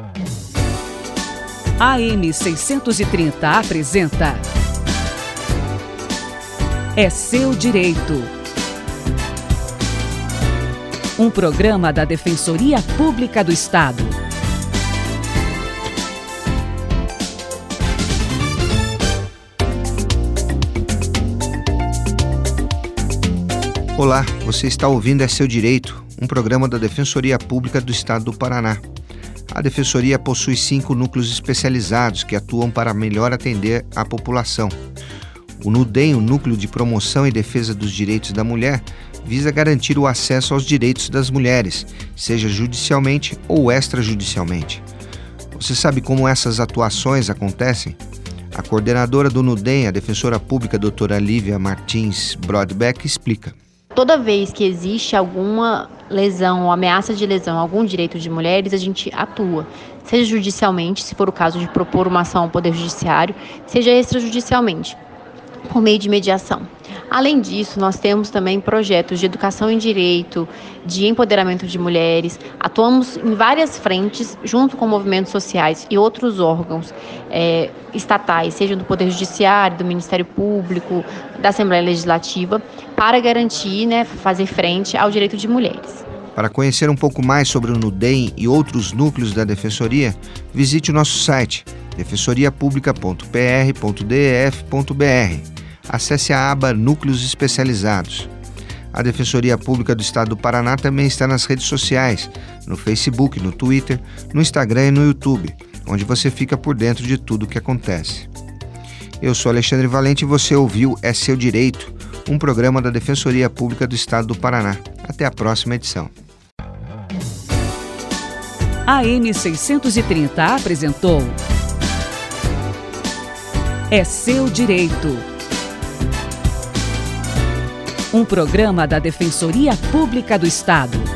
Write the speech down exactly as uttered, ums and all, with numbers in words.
A M seiscentos e trinta apresenta É Seu Direito. Um programa da Defensoria Pública do Estado. Olá, você está ouvindo É Seu Direito, um programa da Defensoria Pública do Estado do Paraná. A Defensoria possui cinco núcleos especializados que atuam para melhor atender a população. O NUDEM, o Núcleo de Promoção e Defesa dos Direitos da Mulher, visa garantir o acesso aos direitos das mulheres, seja judicialmente ou extrajudicialmente. Você sabe como essas atuações acontecem? A coordenadora do NUDEM, a defensora pública doutora Lívia Martins Brodbeck, explica. Toda vez que existe alguma lesão ou ameaça de lesão a algum direito de mulheres, a gente atua, seja judicialmente, se for o caso de propor uma ação ao Poder Judiciário, seja extrajudicialmente, por meio de mediação. Além disso, nós temos também projetos de educação em direito, de empoderamento de mulheres. Atuamos em várias frentes, junto com movimentos sociais e outros órgãos é, estatais, seja do Poder Judiciário, do Ministério Público, da Assembleia Legislativa, para garantir, né, fazer frente ao direito de mulheres. Para conhecer um pouco mais sobre o NUDEM e outros núcleos da Defensoria, visite o nosso site defensoria publica ponto p r ponto d f ponto b r. Acesse a aba Núcleos Especializados. A Defensoria Pública do Estado do Paraná também está nas redes sociais, no Facebook, no Twitter, no Instagram e no YouTube, onde você fica por dentro de tudo o que acontece. Eu sou Alexandre Valente e você ouviu É Seu Direito, um programa da Defensoria Pública do Estado do Paraná. Até a próxima edição. A M seiscentos e trinta apresentou É Seu Direito. Um programa da Defensoria Pública do Estado.